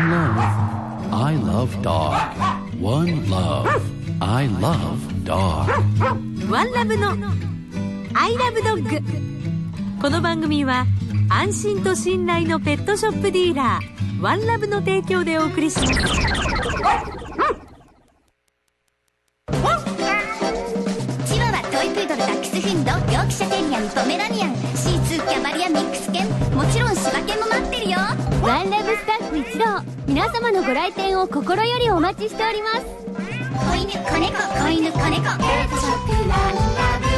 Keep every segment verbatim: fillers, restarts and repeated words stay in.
love. I love dog. One love. I love dog. ワンラブの I love dog。 この番組は安心と信頼のペットショップディーラーワンラブの提供でお送りします。 チワワ、トイプードル、ダックスフンド、ヨークシャテリアン、ポメラニアン、シーツー、キャバリア、ミックス犬、もちろん柴犬も待ってるよ。 ワンラブスタッフ一同、皆様のご来店を心よりお待ちしております。 子犬、子猫、子犬、子猫、ペットショップワンラブ。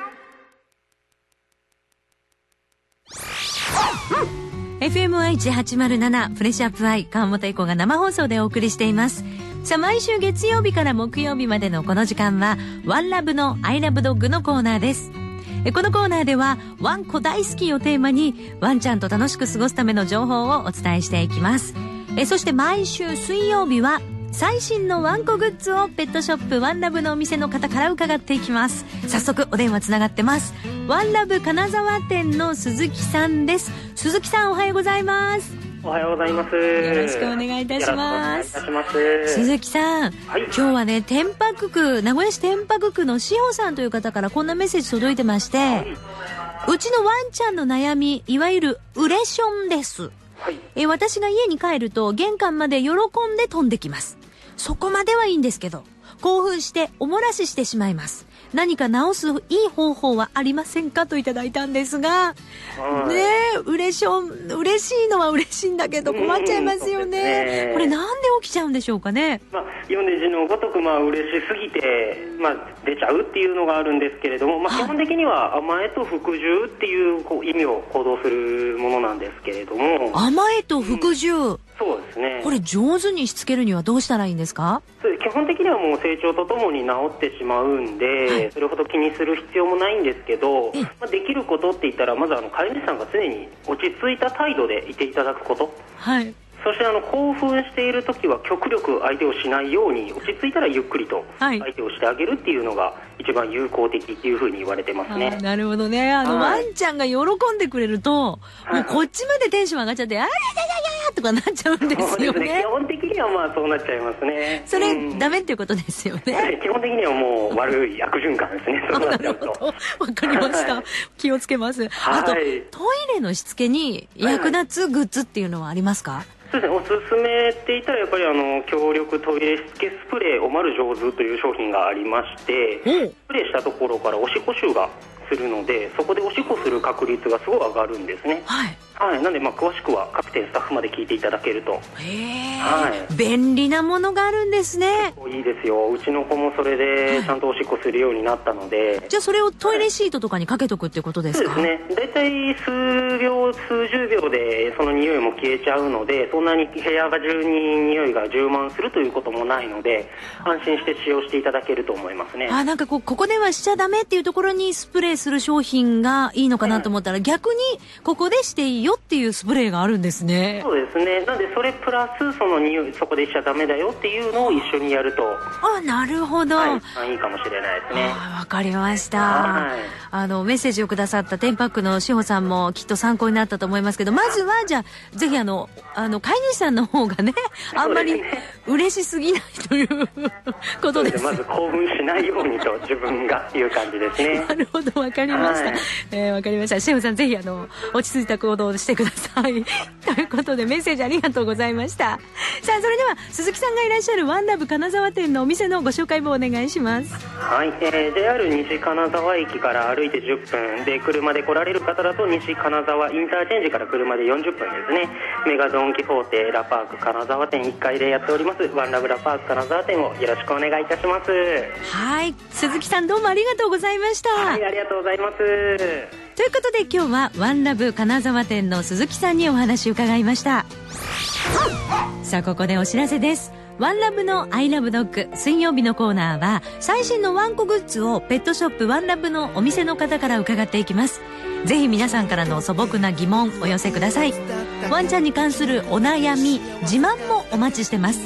エフエムアイいちはちまるなな フレッシュアップアイ川本恵子が生放送でお送りしています。さあ、毎週月曜日から木曜日までのこの時間はワンラブのアイラブドッグのコーナーです。えこのコーナーではワンコ大好きをテーマにワンちゃんと楽しく過ごすための情報をお伝えしていきます。えそして毎週水曜日は最新のワンコグッズをペットショップワンラブのお店の方から伺っていきます。早速お電話つながってます。ワンラブ金沢店の鈴木さんです。鈴木さん、おはようございます。 おはようございます。 よろしくお願いいたします。 よろしくお願いいたします。 鈴木さん、はい、今日はね、天白区、名古屋市天白区のしほさんという方からこんなメッセージ届いてまして、はい、うちのワンちゃんの悩み、いわゆるウレションです。はい、え私が家に帰ると玄関まで喜んで飛んできます。そこまではいいんですけど、興奮しておもらししてしまいます。何か直すいい方法はありませんかといただいたんですが、ねえ、嬉しょ嬉しいのは嬉しいんだけど困っちゃいますよ ね, ねこれなんで起きちゃうんでしょうかね。 まあ、読んで字のごとく、まあ、嬉しすぎて、まあ、出ちゃうっていうのがあるんですけれども、まあ、基本的には甘えと服従っていうこう意味を行動するものなんですけれども。 甘えと服従、うん、 そうですね。 これ上手にしつけるにはどうしたらいいんですか？ 基本的にはもう成長とともに治ってしまうんで、はい、それほど気にする必要もないんですけど、まあ、できることって言ったらまずあの飼い主さんが常に落ち着いた態度でいていただくこと、はい、そしてあの興奮している時は極力相手をしないように、落ち着いたらゆっくりと相手をしてあげるっていうのが一番有効的っていうふうに言われてますね。 なるほどね。あの、はい、ワンちゃんが喜んでくれると、はい、もうこっちまでテンション上がっちゃって、あーやややややとかなっちゃうんですよ ね, ね基本的にはまあそうなっちゃいますね。 それ、うん、ダメっていうことですよね。 はい、基本的にはもう悪い悪循環ですね。そうなっちゃうと。わかりました、はい、気をつけます。あと、はい、トイレのしつけに役立つグッズっていうのはありますか？ そうですね、おすすめって言ったらやっぱりあの強力トイレしつけスプレーおまる上手という商品がありまして、スプレーしたところからおしっこ臭がするので、そこでおしっこする確率がすごい上がるんですね。はい、はい、なんでまあ詳しくは各店スタッフまで聞いていただけると。 へー、はい、便利なものがあるんですね。 いいですよ。うちの子もそれでちゃんとおしっこするようになったので、はい、 じゃあそれをトイレシートとかにかけとくってことですか？ そうですね。だいたい数秒数十秒でその匂いも消えちゃうので、そんなに部屋中に匂いが充満するということもないので、安心して使用していただけると思いますね。 あ、なんかこうここではしちゃダメっていうところにスプレーする商品がいいのかなと思ったら、うん、逆にここでしていいよっていうスプレーがあるんですね。 そうですね。なんでそれプラスその匂い、そこでしちゃダメだよっていうのを一緒にやると、 あ、なるほど、 はい、いいかもしれないですね。 わかりました、はい、あのメッセージをくださったテンパックのしほさんもきっと参考になったと思いますけど、まずはじゃあぜひあのあの飼い主さんの方がね、あんまり嬉しすぎないということです。 まず興奮しないようにと自分がっていう感じですね。 なるほど、わかりました、はい、えー、わかりました。しほさん、ぜひあの落ち着いた行動をしてくださいということでメッセージありがとうございました。さあ、それでは鈴木さんがいらっしゃるワンラブ金沢店のお店のご紹介をお願いします。 はい、えー、ジェイアール 西金沢駅から歩いてじゅっぷんで、車で来られる方だと西金沢インターチェンジから車でよんじゅっぷんですね。メガドンキホーテラパーク金沢店いっかいでやっておりますワンラブラパーク金沢店をよろしくお願いいたします。 はい、鈴木さんどうもありがとうございました。 はい、ありがとうございます。 ということで今日はワンラブ金沢店の鈴木さんにお話を伺いました。さあ、ここでお知らせです。ワンラブのアイラブドッグ水曜日のコーナーは最新のワンコグッズをペットショップワンラブのお店の方から伺っていきます。ぜひ皆さんからの素朴な疑問お寄せください。ワンちゃんに関するお悩み、自慢もお待ちしてます。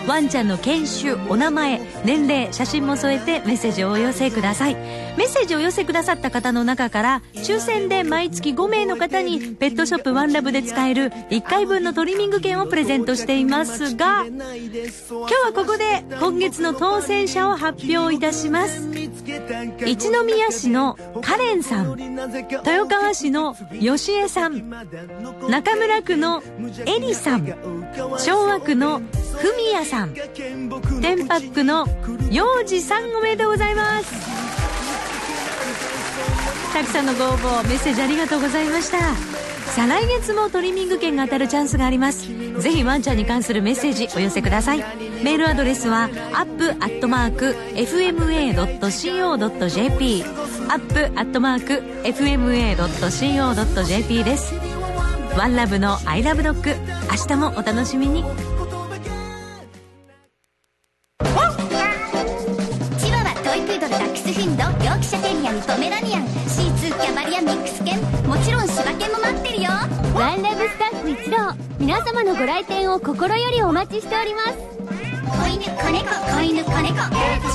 ワンちゃんの犬種、お名前、年齢、写真も添えてメッセージをお寄せください。メッセージをお寄せくださった方の中から抽選で毎月ごめいの方にペットショップワンラブで使えるいっかいぶんのトリミング券をプレゼントしていますが、今日はここで今月の当選者を発表いたします。一宮市のカレンさん、豊川市の吉江さん、中村区のエリさん、昭和区のふみやさん、天白区の陽次さん、おめでとうございます。たくさんのご応募メッセージありがとうございました。さあ来月もトリミング券が当たるチャンスがあります。ぜひワンちゃんに関するメッセージお寄せください。メールアドレスは アップ アットマーク エフエムエー ドット シーオー ドット ジェーピー アップ アットマーク エフエムエー ドット シーオー ドット ジェーピー です。ワンラブのアイラブドッグ、明日もお楽しみに。 チワワ、トイプードル、ダックスフンド、ヨークシャテリアン、ポメラニアン、シーツー、キャバリア、ミックス犬、もちろん柴犬も待ってるよ。 ワンラブスタッフ一同、皆様のご来店を心よりお待ちしております。 子犬、子猫、子犬、子猫、ペットショップワンラ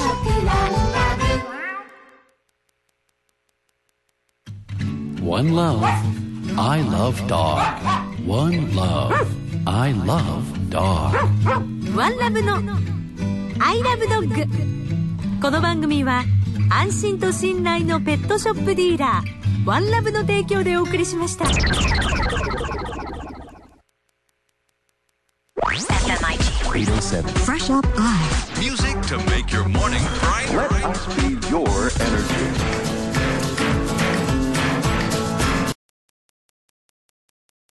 ブ。 One love, I love dog. One love, I love dog. ワンラブのアイラブドッグ。この番組は安心と信頼のペットショップディーラーワンラブの提供でお送りしました。 eight oh seven Fresh Up Eye. Music to make your morning bright. Let us be your energy.